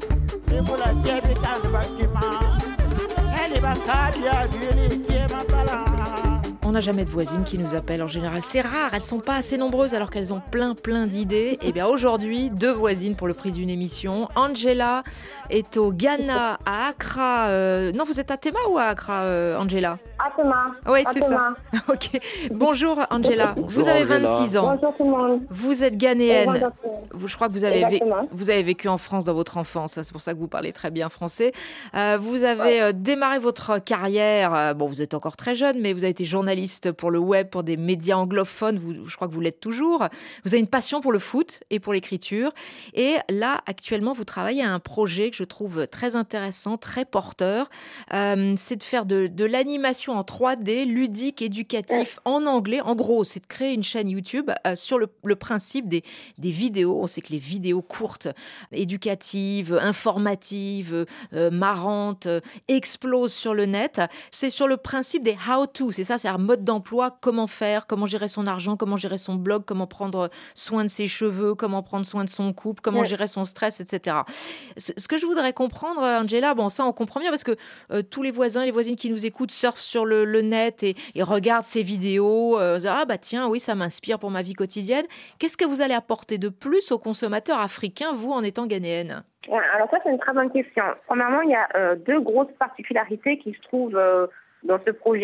Ibula jebi tandu bakima Eli bakabi ya bili kiema pala. On n'a jamais de voisines qui nous appellent en général. C'est rare, elles sont pas assez nombreuses alors qu'elles ont plein plein d'idées. Et bien aujourd'hui, deux voisines pour le prix d'une émission. Angela est au Ghana, à Accra. Euh... Non, vous êtes à Tema ou à Accra, euh, Angela? À Tema. Oui, c'est Tema. ça. Ok. Bonjour Angela. Bonjour, vous avez Angela. vingt-six ans. Bonjour tout le monde. Vous êtes ghanéenne. Vous, je crois que vous avez, vé... vous avez vécu en France dans votre enfance. C'est pour ça que vous parlez très bien français. Euh, vous avez ouais. démarré votre carrière. Bon, vous êtes encore très jeune, mais vous avez été journaliste pour le web, pour des médias anglophones, vous, je crois que vous l'êtes toujours. Vous avez une passion pour le foot et pour l'écriture. Et là, actuellement, vous travaillez à un projet que je trouve très intéressant, très porteur. Euh, c'est de faire de, de l'animation en trois D, ludique, éducatif, en anglais. En gros, c'est de créer une chaîne YouTube euh, sur le, le principe des, des vidéos. On sait que les vidéos courtes, éducatives, informatives, euh, marrantes, euh, explosent sur le net. C'est sur le principe des how-to, c'est ça, c'est un mode d'emploi, comment faire, comment gérer son argent, comment gérer son blog, comment prendre soin de ses cheveux, comment prendre soin de son couple, comment ouais. gérer son stress, et cetera. Ce que je voudrais comprendre, Angela, bon ça on comprend bien parce que euh, tous les voisins, les voisines qui nous écoutent surfent sur le, le net et, et regardent ces vidéos, euh, ah bah tiens, oui ça m'inspire pour ma vie quotidienne. Qu'est-ce que vous allez apporter de plus aux consommateurs africains, vous en étant ghanéenne? Alors ça c'est une très bonne question. Premièrement, il y a euh, deux grosses particularités qui se trouvent euh, dans ce projet.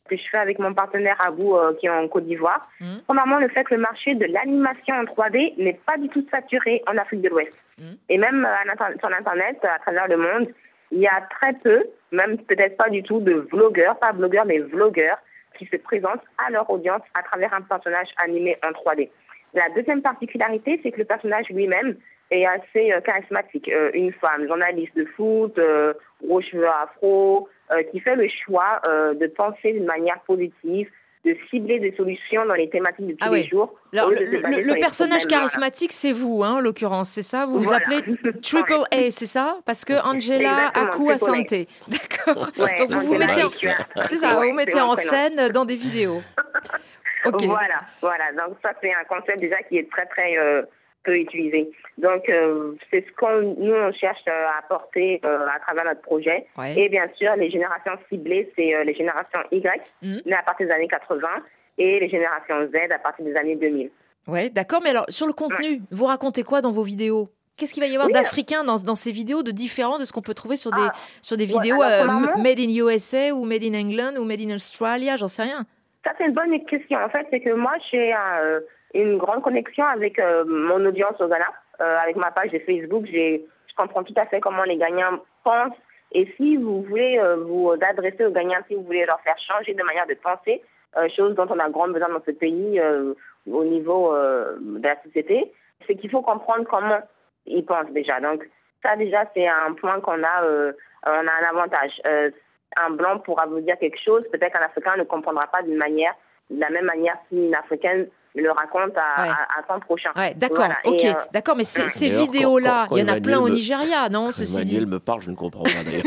que je fais avec mon partenaire Abou euh, qui est en Côte d'Ivoire. Mmh. Premièrement, le fait que le marché de l'animation en trois D n'est pas du tout saturé en Afrique de l'Ouest. Mmh. Et même euh, sur Internet, à travers le monde, il y a très peu, même peut-être pas du tout, de vlogueurs, pas blogueurs, mais vlogueurs, qui se présentent à leur audience à travers un personnage animé en trois D. La deuxième particularité, c'est que le personnage lui-même est assez euh, charismatique. Euh, une femme, journaliste de foot, euh, gros cheveux afro, euh, qui fait le choix euh, de penser d'une manière positive, de cibler des solutions dans les thématiques de tous ah les oui. jours. Alors, le, le, le personnage charismatique, voilà. c'est vous, hein, en l'occurrence, c'est ça? Vous voilà. vous appelez Triple A, c'est ça? Parce que Angela Aku Asante. D'accord. Ouais, donc, vous vous mettez en, c'est ça, ouais, vous mettez en scène dans des vidéos. Okay. Voilà, voilà. Donc, ça, c'est un concept déjà qui est très, très euh, peu utilisé. Donc, euh, c'est ce qu'on nous, on cherche euh, à apporter euh, à travers notre projet. Ouais. Et bien sûr, les générations ciblées, c'est euh, les générations Y, mmh. nées à partir des années quatre-vingts, et les générations Z à partir des années deux mille. Oui, d'accord. Mais alors, sur le contenu, ouais. vous racontez quoi dans vos vidéos? Qu'est-ce qu'il va y avoir oui. d'africain dans, dans ces vidéos, de différent de ce qu'on peut trouver sur des, ah. sur des vidéos ouais, alors, euh, made in U S A ou made in England ou made in Australia? J'en sais rien. Ça, c'est une bonne question. En fait, c'est que moi, j'ai euh, une grande connexion avec euh, mon audience au Ghana. Euh, avec ma page de Facebook, j'ai, je comprends tout à fait comment les gagnants pensent. Et si vous voulez euh, vous adresser aux gagnants, si vous voulez leur faire changer de manière de penser, euh, chose dont on a grand besoin dans ce pays euh, au niveau euh, de la société, c'est qu'il faut comprendre comment ils pensent déjà. Donc, ça, déjà, c'est un point qu'on a, euh, on a un avantage. Euh, Un blanc pourra vous dire quelque chose, peut-être qu'un Africain ne comprendra pas d'une manière, de la même manière qu'une Africaine le raconte à, ouais. à, à son prochain. Ouais, d'accord, voilà. ok, et, euh... d'accord, mais ces, ces vidéos-là, il y en a plein me... au Nigeria, non? Quand Emmanuel me parle, je ne comprends pas d'ailleurs.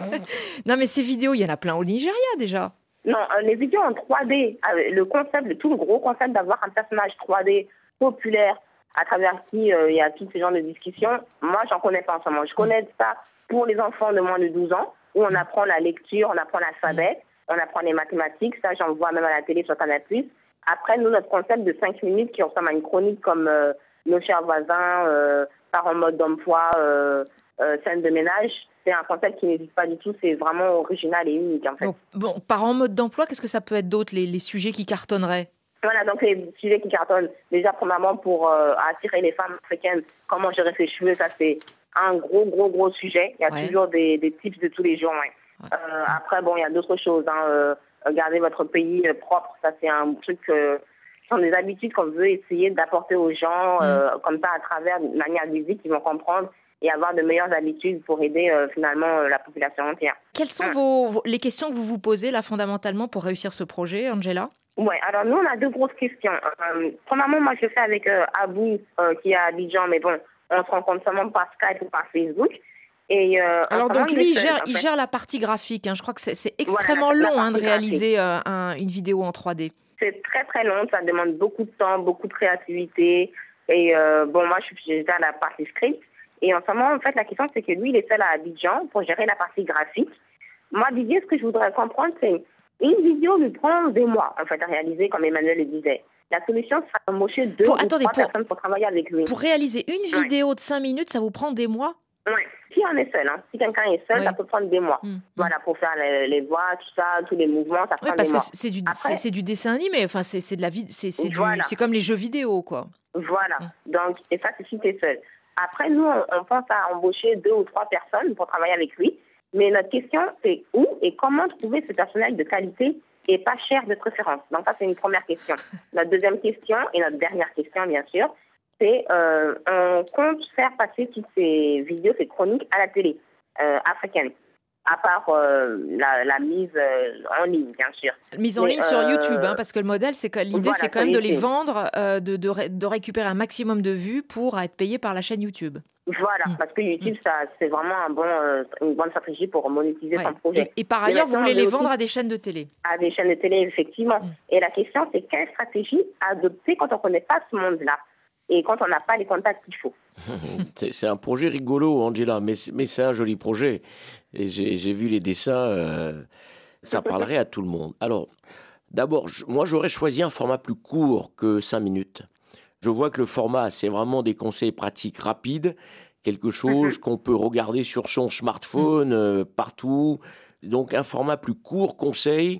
Non, mais ces vidéos, il y en a plein au Nigeria déjà. Non, euh, les vidéos en trois D, euh, le concept, le tout le gros concept d'avoir un personnage trois D populaire à travers qui il euh, y a tout ce genre de discussions, moi, j'en connais pas en ce moment. Je connais ça pour les enfants de moins de douze ans, où on apprend la lecture, on apprend l'alphabet, on apprend les mathématiques, ça j'en vois même à la télé sur Canal plus. Après, nous, notre concept de cinq minutes qui ressemble à une chronique comme euh, Nos chers voisins, euh, Par en mode d'emploi, euh, euh, Scène de ménage, c'est un concept qui n'existe pas du tout, c'est vraiment original et unique en fait. Bon, bon Par en mode d'emploi, qu'est-ce que ça peut être d'autre, les, les sujets qui cartonneraient? Voilà, donc les sujets qui cartonnent, déjà premièrement pour euh, attirer les femmes africaines, comment gérer ses cheveux, ça c'est un gros, gros, gros sujet. Il y a ouais. toujours des, des tips de tous les jours. Ouais. Ouais. Euh, après, bon, il y a d'autres choses. Hein. Euh, garder votre pays euh, propre, ça c'est un truc, euh, ce sont des habitudes qu'on veut essayer d'apporter aux gens, mm. euh, comme ça, à travers une manière visible, qu'ils vont comprendre et avoir de meilleures habitudes pour aider euh, finalement euh, la population entière. Quelles sont mm. vos, vos, les questions que vous vous posez là fondamentalement pour réussir ce projet, Angela? Oui, alors nous, on a deux grosses questions. Euh, premièrement, moi, je fais avec euh, Abou, euh, qui est à Abidjan, mais bon, on se rencontre seulement par Skype ou par Facebook. Et, euh, alors donc lui, il, seul, gère, il gère la partie graphique. Hein. Je crois que c'est, c'est extrêmement voilà, long hein, de réaliser euh, un, une vidéo en trois D. C'est très très long, ça demande beaucoup de temps, beaucoup de créativité. Et euh, bon, moi, je suis j'étais à la partie script. Et en ce moment, en fait, la question, c'est que lui, il est seul à Abidjan pour gérer la partie graphique. Moi, Didier, ce que je voudrais comprendre, c'est une vidéo lui prend des mois, en fait, à réaliser, comme Emmanuel le disait. La solution sera d'embaucher deux pour, ou attendez, trois pour, personnes pour travailler avec lui. Pour réaliser une ouais. vidéo de cinq minutes, ça vous prend des mois? Oui, si on est seul, hein. Si quelqu'un est seul, ouais. ça peut prendre des mois. Mmh. Voilà, pour faire les, les voix, tout ça, tous les mouvements, ça prend ouais, parce des mois. Que c'est du, Après, c'est, c'est du dessin animé, enfin, c'est, c'est, de la vid- c'est, c'est, voilà. du, c'est comme les jeux vidéo, quoi. Voilà, mmh. donc, et ça, c'est si tu es seul. Après, nous, on, on pense à embaucher deux ou trois personnes pour travailler avec lui. Mais notre question, c'est où et comment trouver ce personnel de qualité et pas cher de préférence. Donc ça, c'est une première question. Notre deuxième question, et notre dernière question, bien sûr, c'est euh, on compte faire passer toutes ces vidéos, ces chroniques à la télé euh, africaine, à part euh, la, la mise euh, en ligne, bien sûr. Mise en Mais, ligne euh, sur YouTube, hein, parce que le modèle, c'est que l'idée, voilà, c'est quand même de les vendre, euh, de, de, ré, de récupérer un maximum de vues pour être payé par la chaîne YouTube. Voilà, mmh. parce que YouTube, ça, c'est vraiment un bon, euh, une bonne stratégie pour monétiser ouais. son projet. Et, et par ailleurs, vous voulez les vendre à des chaînes de télé? À des chaînes de télé, effectivement. Mmh. Et la question, c'est quelle stratégie adopter quand on ne connaît pas ce monde-là et quand on n'a pas les contacts qu'il faut. c'est, c'est un projet rigolo, Angela, mais, mais c'est un joli projet. Et j'ai, j'ai vu les dessins, euh, ça parlerait à tout le monde. Alors, d'abord, je, moi, j'aurais choisi un format plus court que cinq minutes. Je vois que le format, c'est vraiment des conseils pratiques rapides, quelque chose qu'on peut regarder sur son smartphone euh, partout. Donc, un format plus court, conseil,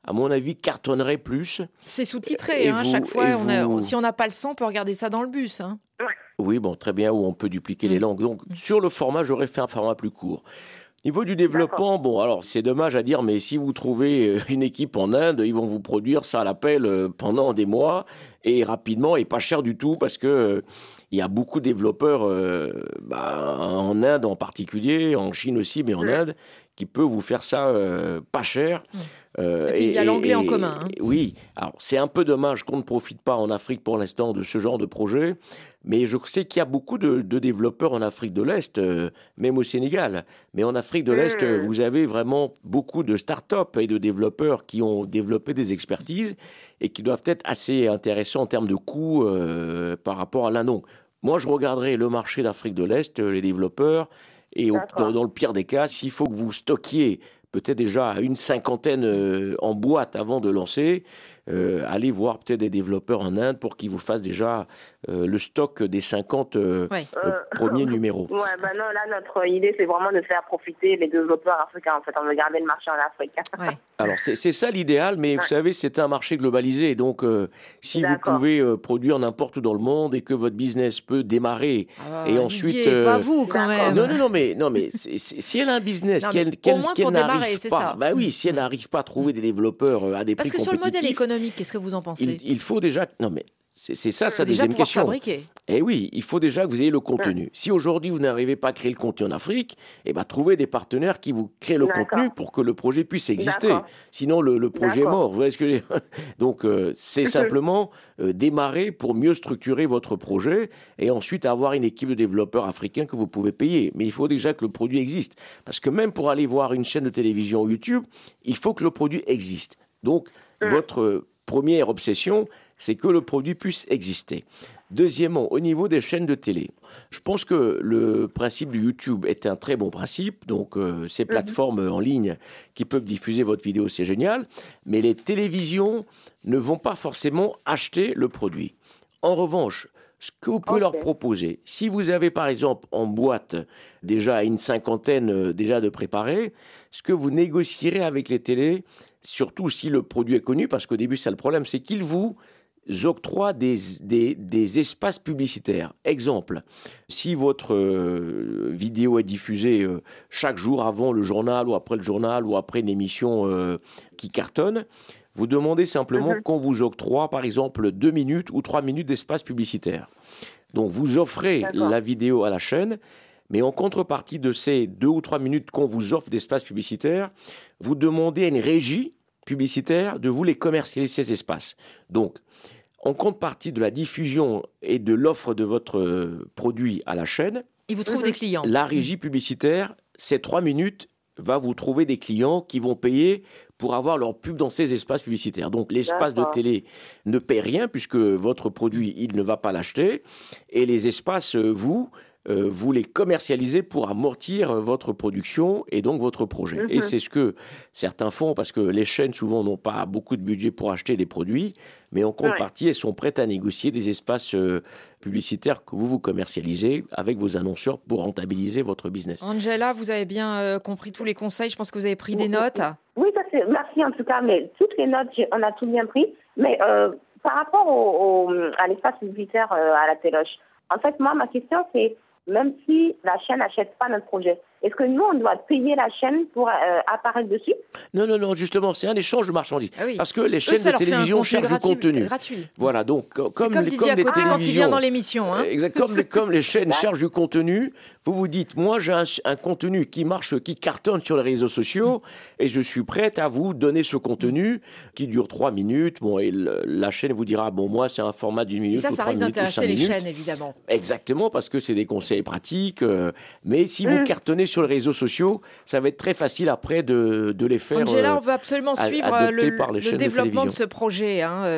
à mon avis, cartonnerait plus. C'est sous-titré, hein, vous, à chaque fois. On a, vous... si on n'a pas le son, on peut regarder ça dans le bus. Hein. Oui, bon, très bien, où on peut dupliquer mmh. les langues. Donc, mmh. sur le format, j'aurais fait un format plus court. Niveau du développement, D'accord. bon, alors c'est dommage à dire, mais si vous trouvez une équipe en Inde, ils vont vous produire ça à l'appel pendant des mois et rapidement et pas cher du tout parce que il y a beaucoup de développeurs euh, bah, en Inde en particulier, en Chine aussi, mais en mmh. Inde, qui peuvent vous faire ça euh, pas cher. Mmh. Euh, et puis il y a l'anglais et, en commun. Hein. Et, oui, alors c'est un peu dommage qu'on ne profite pas en Afrique pour l'instant de ce genre de projet, mais je sais qu'il y a beaucoup de, de développeurs en Afrique de l'Est, euh, même au Sénégal. Mais en Afrique de l'Est, mmh. vous avez vraiment beaucoup de start-up et de développeurs qui ont développé des expertises et qui doivent être assez intéressants en termes de coûts euh, par rapport à l'Inde. Donc, moi, je regarderai le marché d'Afrique de l'Est, les développeurs, et au, dans, dans le pire des cas, s'il faut que vous stockiez peut-être déjà une cinquantaine euh, en boîte avant de lancer, euh, allez voir peut-être des développeurs en Inde pour qu'ils vous fassent déjà euh, le stock des cinquante euh, ouais. euh, premiers numéros. Ouais, ben non, là, notre idée, c'est vraiment de faire profiter les développeurs africains. En fait, on veut garder le marché en Afrique. Ouais. Alors, c'est, c'est ça l'idéal, mais ouais. vous savez, c'est un marché globalisé. Donc, euh, si D'accord. vous pouvez euh, produire n'importe où dans le monde et que votre business peut démarrer ah, et ensuite... Didier, euh, pas vous, quand même. Non, non, non, mais, non, mais c'est, c'est, si elle a un business non, qu'elle, qu'elle, qu'elle démarrer, n'arrive pas... Bah oui, si elle n'arrive pas à trouver des développeurs à des Parce prix compétitifs... Parce que sur le modèle économique, qu'est-ce que vous en pensez ? il, il faut déjà... Non, mais... C'est, c'est ça sa déjà deuxième question. Fabriquer. Eh oui, il faut déjà que vous ayez le contenu. Ouais. Si aujourd'hui vous n'arrivez pas à créer le contenu en Afrique, eh ben trouvez des partenaires qui vous créent le D'accord. contenu pour que le projet puisse exister. D'accord. Sinon le, le projet D'accord. est mort. Vous voyez ce que je veux dire ? Donc euh, c'est simplement euh, démarrer pour mieux structurer votre projet et ensuite avoir une équipe de développeurs africains que vous pouvez payer. Mais il faut déjà que le produit existe, parce que même pour aller voir une chaîne de télévision YouTube, il faut que le produit existe. Donc ouais. votre première obsession, c'est que le produit puisse exister. Deuxièmement, au niveau des chaînes de télé, je pense que le principe du YouTube est un très bon principe. Donc, euh, ces plateformes mmh. en ligne qui peuvent diffuser votre vidéo, c'est génial. Mais les télévisions ne vont pas forcément acheter le produit. En revanche, ce que vous pouvez okay. leur proposer, si vous avez par exemple en boîte déjà une cinquantaine euh, déjà de préparés, ce que vous négocierez avec les télés, surtout si le produit est connu, parce qu'au début, c'est le problème, c'est qu'ils vous octroient des, des, des espaces publicitaires. Exemple, si votre euh, vidéo est diffusée euh, chaque jour avant le journal ou après le journal ou après une émission euh, qui cartonne, vous demandez simplement mm-hmm. qu'on vous octroie, par exemple, deux minutes ou trois minutes d'espace publicitaire. Donc, vous offrez D'accord. la vidéo à la chaîne, mais en contrepartie de ces deux ou trois minutes qu'on vous offre d'espace publicitaire, vous demandez à une régie publicitaire de vous les commercialiser ces espaces. Donc, en contrepartie de la diffusion et de l'offre de votre produit à la chaîne, il vous trouve des clients. La régie publicitaire, ces trois minutes, va vous trouver des clients qui vont payer pour avoir leur pub dans ces espaces publicitaires. Donc, l'espace D'accord. de télé ne paie rien puisque votre produit, il ne va pas l'acheter. Et les espaces, vous... Euh, vous les commercialisez pour amortir votre production et donc votre projet. Mm-hmm. Et c'est ce que certains font parce que les chaînes, souvent, n'ont pas beaucoup de budget pour acheter des produits, mais en contrepartie, ouais. elles sont prêtes à négocier des espaces euh, publicitaires que vous vous commercialisez avec vos annonceurs pour rentabiliser votre business. Angela, vous avez bien euh, compris tous les conseils. Je pense que vous avez pris des notes. Oui, ça c'est... merci en tout cas. Mais toutes les notes, on a tout bien pris. Mais euh, par rapport au, au, à l'espace publicitaire euh, à la téloche, en fait, moi, ma question, c'est même si la chaîne n'achète pas notre projet, est-ce que nous, on doit payer la chaîne pour euh, apparaître dessus ? Non, non, non, justement, c'est un échange de marchandises. Ah oui. Parce que les Eux, chaînes de télévision cherchent gratuit, du contenu. Gratuit. Voilà, donc, comme, c'est comme les, Didier comme à côté les quand il vient dans l'émission. Hein. Exact, comme, les, comme les chaînes cherchent du contenu, vous vous dites, moi, j'ai un, un contenu qui marche, qui cartonne sur les réseaux sociaux, et je suis prête à vous donner ce contenu qui dure trois minutes. Bon, et le, la chaîne vous dira, bon, moi, c'est un format d'une minute. Et ça, ou ça risque d'intéresser les chaînes, évidemment. Exactement, parce que c'est des conseils pratiques. Euh, mais si vous mmh. cartonnez sur les réseaux sociaux, ça va être très facile après de, de les faire. Angela, euh, on veut absolument suivre le, par les le développement de ce projet. Hein.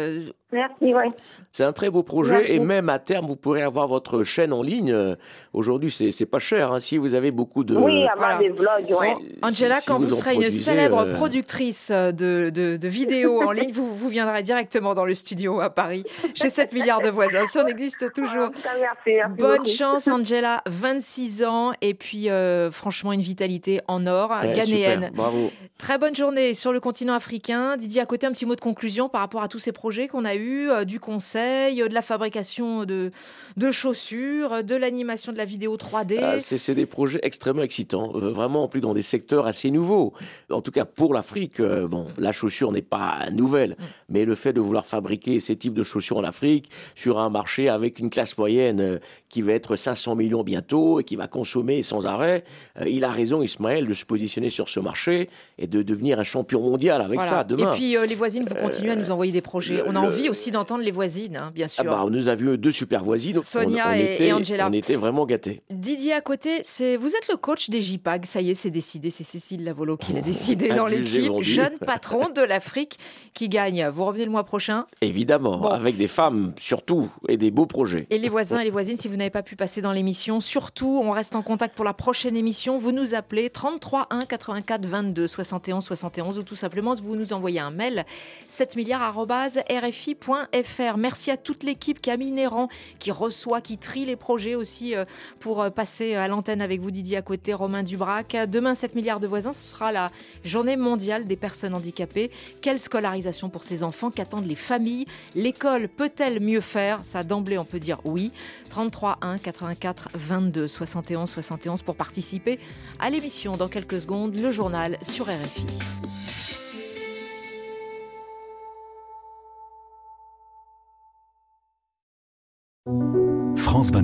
Merci, oui. C'est un très beau projet Merci. et même à terme, vous pourrez avoir votre chaîne en ligne. Euh, Aujourd'hui, c'est c'est pas cher. Hein, si vous avez beaucoup de... Oui, avoir Voilà. des vlogs, ouais. Angela, si quand vous vous, en serez une produisez, célèbre euh, productrice de, de, de vidéos en ligne, vous, vous viendrez directement dans le studio à Paris, chez sept milliards de voisins. Si on existe toujours. En tout cas, merci, merci Bonne beaucoup. chance, Angela, vingt-six ans, et puis euh, franchement, une vitalité en or, Ouais, ghanéenne. super, bravo. Très bonne journée sur le continent africain. Didier, à côté, un petit mot de conclusion par rapport à tous ces projets qu'on a eus, euh, du conseil, euh, de la fabrication de, de chaussures, de l'animation de la vidéo trois D. Ah, c'est c'est des projets extrêmement excitants, euh, vraiment en plus dans des secteurs assez nouveaux. En tout cas pour l'Afrique, euh, bon, la chaussure n'est pas nouvelle, mais le fait de vouloir fabriquer ces types de chaussures en Afrique sur un marché avec une classe moyenne euh, qui va être cinq cents millions bientôt et qui va consommer sans arrêt, euh, il a raison Ismaël de se positionner sur ce marché et de devenir un champion mondial avec Voilà. ça demain. Et puis euh, les voisines, vous continuez à nous envoyer des projets. le- On a le- envie aussi d'entendre les voisines, hein, bien sûr. Ah bah, nous avions deux super voisines, donc Sonia on, on et- était, et Angela. on était vraiment gâtés. Didier à côté, c'est vous êtes le coach des J P A G. Ça y est, c'est décidé. C'est Cécile Lavolo qui l'a décidé dans Adjugé, l'équipe. vendu. Jeune patron de l'Afrique qui gagne. Vous revenez le mois prochain. Évidemment, Bon. avec des femmes surtout et des beaux projets. Et les voisins et les voisines, si vous n'avez pas pu passer dans l'émission, surtout, on reste en contact pour la prochaine émission. Vous nous appelez trente-trois un quatre-vingt-quatre vingt-deux soixante et onze soixante et onze ou tout simplement vous nous envoyez un mail sept milliards arobase r f i point f r. Merci à toute l'équipe, Camille Néran qui reçoit, qui trie les projets aussi euh, pour euh, passer à l'antenne avec vous, Didier à côté, Romain Dubrac. Demain, sept milliards de voisins, ce sera la journée mondiale des personnes handicapées. Quelle scolarisation pour ces enfants? Qu'attendent les familles? L'école peut-elle mieux faire? Ça, d'emblée, on peut dire oui. trente-trois un quatre-vingt-quatre vingt-deux soixante et onze soixante et onze pour participer à l'émission. Dans quelques secondes, le journal sur R F I.